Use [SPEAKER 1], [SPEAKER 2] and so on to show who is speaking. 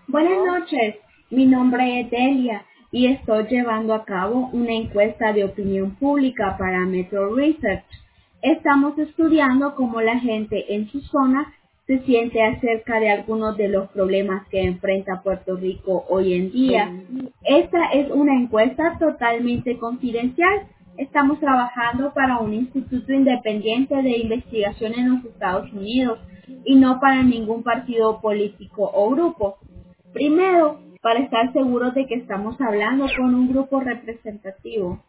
[SPEAKER 1] Buenas
[SPEAKER 2] ¿Aló?
[SPEAKER 1] noches, mi nombre es Delia y estoy llevando a cabo una encuesta de opinión pública para Metro Research. Estamos estudiando cómo la gente en su zona se siente acerca de algunos de los problemas que enfrenta Puerto Rico hoy en día. Esta es una encuesta totalmente confidencial. Estamos trabajando para un instituto independiente de investigación en los Estados Unidos y no para ningún partido político o grupo. Primero, para estar seguros de que estamos hablando con un grupo representativo.